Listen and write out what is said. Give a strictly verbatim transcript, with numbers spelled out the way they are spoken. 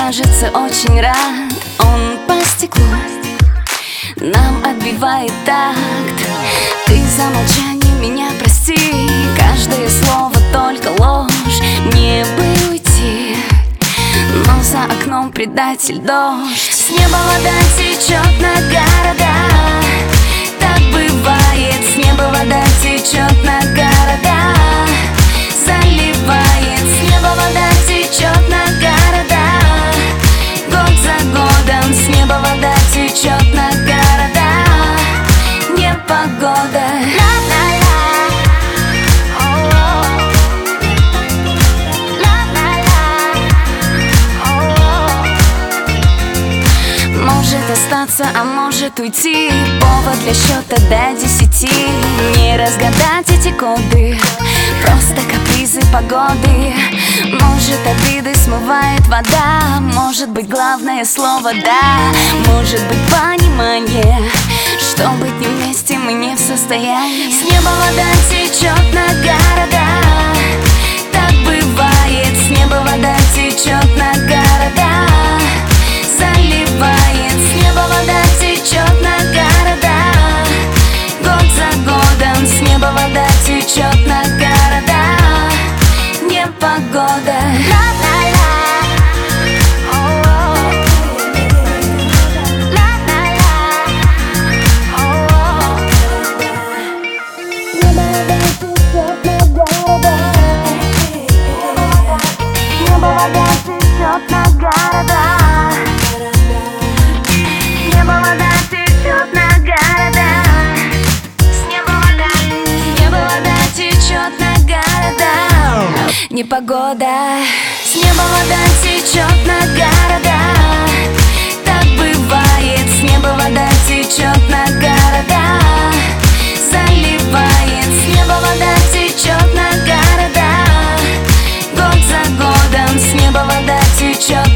кажется, очень рад. Он по стеклу нам отбивает такт. Ты за молчание меня прости, каждое слово только ложь. Мне бы уйти, но за окном предатель дождь. С неба вода течет на города, так бывает. С неба вода течет на города, заливает. С неба вода течет на города, год за годом. С неба вода течет на города, непогода. Может остаться, а может уйти, повод для счета до десяти. Не разгадать эти коды, просто капризы погоды. Может, обиды смывает вода, может быть, главное слово «да». Может быть, понимание, что быть не вместе мы не в состоянии. С неба вода течет на города, так бывает. С неба вода течет на города, заливает. С неба вода течет на города, год за годом. С неба вода течет на города, непогода. Непогода. С неба вода течет на города, так бывает. С неба вода течет на города, заливает. С неба вода течет на города, год за годом. С неба вода течет